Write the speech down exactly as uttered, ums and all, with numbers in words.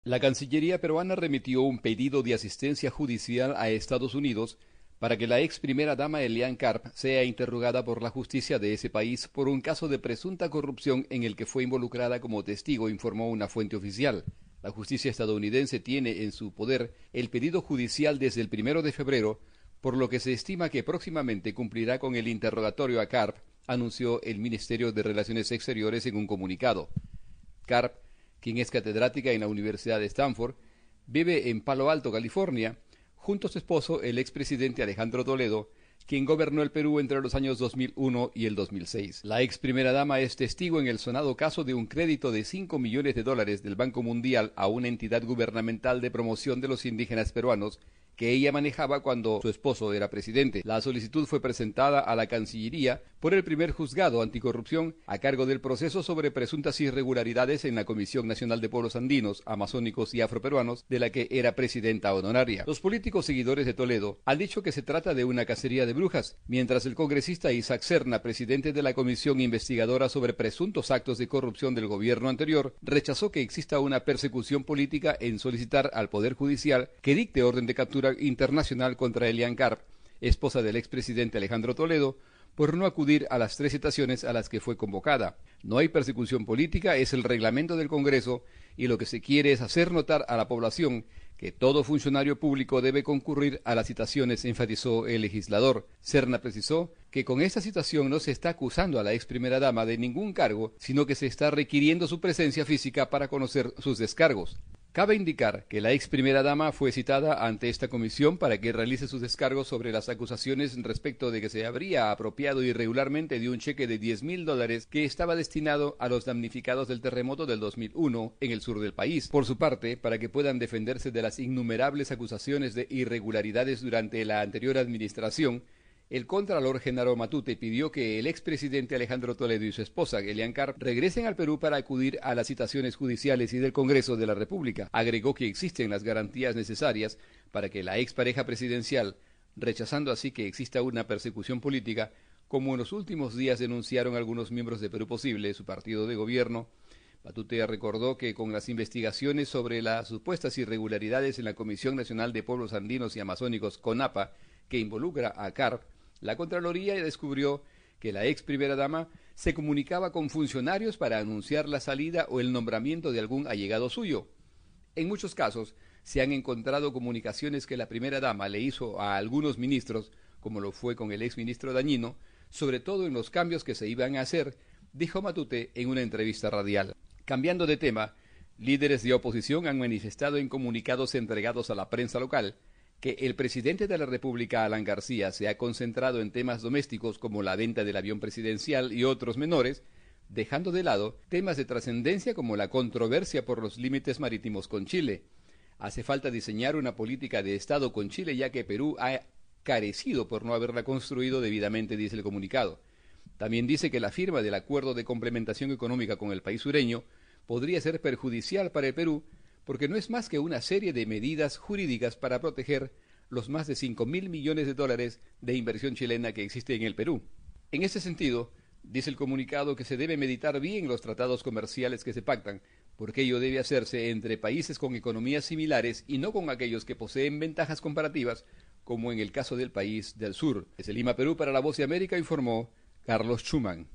La Cancillería peruana remitió un pedido de asistencia judicial a Estados Unidos para que la ex primera dama Eliane Karp sea interrogada por la justicia de ese país por un caso de presunta corrupción en el que fue involucrada como testigo, informó una fuente oficial. La justicia estadounidense tiene en su poder el pedido judicial desde el primero de febrero, por lo que se estima que próximamente cumplirá con el interrogatorio a Karp, anunció el Ministerio de Relaciones Exteriores en un comunicado. Karp, quien es catedrática en la Universidad de Stanford, vive en Palo Alto, California, junto a su esposo, el expresidente Alejandro Toledo, quien gobernó el Perú entre los años dos mil uno y el dos mil seis. La ex primera dama es testigo en el sonado caso de un crédito de cinco millones de dólares del Banco Mundial a una entidad gubernamental de promoción de los indígenas peruanos que ella manejaba cuando su esposo era presidente. La solicitud fue presentada a la Cancillería por el primer juzgado anticorrupción a cargo del proceso sobre presuntas irregularidades en la Comisión Nacional de Pueblos Andinos, Amazónicos y Afroperuanos, de la que era presidenta honoraria. Los políticos seguidores de Toledo han dicho que se trata de una cacería de brujas, mientras el congresista Isaac Serna, presidente de la Comisión Investigadora sobre presuntos actos de corrupción del gobierno anterior, rechazó que exista una persecución política en solicitar al Poder Judicial que dicte orden de captura internacional contra Eliane Karp, esposa del expresidente Alejandro Toledo, por no acudir a las tres citaciones a las que fue convocada. No hay persecución política, es el reglamento del Congreso, y lo que se quiere es hacer notar a la población que todo funcionario público debe concurrir a las citaciones, enfatizó el legislador. Serna precisó que con esta citación no se está acusando a la ex primera dama de ningún cargo, sino que se está requiriendo su presencia física para conocer sus descargos. Cabe indicar que la ex primera dama fue citada ante esta comisión para que realice sus descargos sobre las acusaciones respecto de que se habría apropiado irregularmente de un cheque de diez mil dólares que estaba destinado a los damnificados del terremoto del dos mil uno en el sur del país. Por su parte, para que puedan defenderse de las innumerables acusaciones de irregularidades durante la anterior administración, el contralor Genaro Matute pidió que el expresidente Alejandro Toledo y su esposa Eliane Karp regresen al Perú para acudir a las citaciones judiciales y del Congreso de la República. Agregó que existen las garantías necesarias para que la expareja presidencial, rechazando así que exista una persecución política, como en los últimos días denunciaron algunos miembros de Perú Posible, su partido de gobierno. Matute recordó que con las investigaciones sobre las supuestas irregularidades en la Comisión Nacional de Pueblos Andinos y Amazónicos, CONAPA, que involucra a Karp, la Contraloría descubrió que la ex primera dama se comunicaba con funcionarios para anunciar la salida o el nombramiento de algún allegado suyo. En muchos casos se han encontrado comunicaciones que la primera dama le hizo a algunos ministros, como lo fue con el ex ministro Dañino, sobre todo en los cambios que se iban a hacer, dijo Matute en una entrevista radial. Cambiando de tema, líderes de oposición han manifestado en comunicados entregados a la prensa local que el presidente de la República, Alan García, se ha concentrado en temas domésticos como la venta del avión presidencial y otros menores, dejando de lado temas de trascendencia como la controversia por los límites marítimos con Chile. Hace falta diseñar una política de Estado con Chile, ya que Perú ha carecido por no haberla construido debidamente, dice el comunicado. También dice que la firma del acuerdo de complementación económica con el país sureño podría ser perjudicial para el Perú, porque no es más que una serie de medidas jurídicas para proteger los más de cinco mil millones de dólares de inversión chilena que existe en el Perú. En ese sentido, dice el comunicado que se debe meditar bien los tratados comerciales que se pactan, porque ello debe hacerse entre países con economías similares y no con aquellos que poseen ventajas comparativas, como en el caso del país del sur. Desde Lima, Perú, para La Voz de América, informó Carlos Schumann.